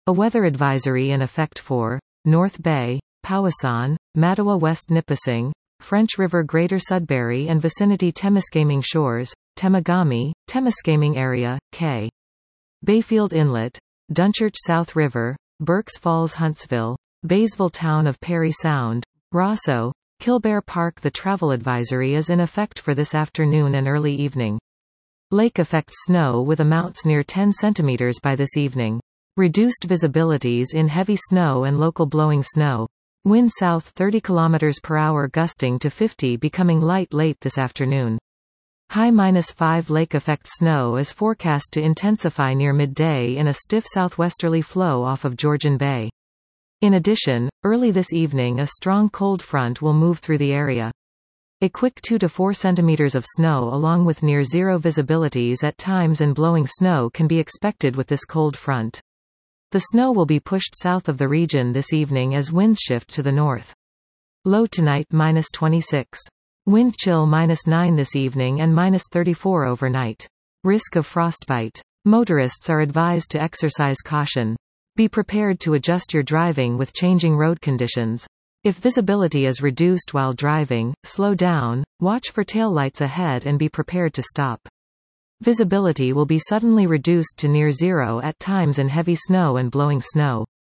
A weather advisory in effect for North Bay, Powassan, Mattawa West Nipissing, French River Greater Sudbury and vicinity Temiskaming Shores, Temagami, Temiskaming Area, K. Bayfield Inlet, Dunchurch South River, Burkes Falls Huntsville, Baysville Town of Perry Sound, Rosso, Killbear Park. The travel advisory is in effect for this afternoon and early evening. Lake effect snow with amounts near 10 centimeters by this evening. Reduced visibilities in heavy snow and local blowing snow. Wind south 30 km per hour gusting to 50, becoming light late this afternoon. High -5. Lake effect snow is forecast to intensify near midday in a stiff southwesterly flow off of Georgian Bay. In addition, early this evening a strong cold front will move through the area. A quick 2 to 4 centimeters of snow along with near zero visibilities at times and blowing snow can be expected with this cold front. The snow will be pushed south of the region this evening as winds shift to the north. Low tonight -26. Wind chill -9 this evening and -34 overnight. Risk of frostbite. Motorists are advised to exercise caution. Be prepared to adjust your driving with changing road conditions. If visibility is reduced while driving, slow down, watch for taillights ahead and be prepared to stop. Visibility will be suddenly reduced to near zero at times in heavy snow and blowing snow.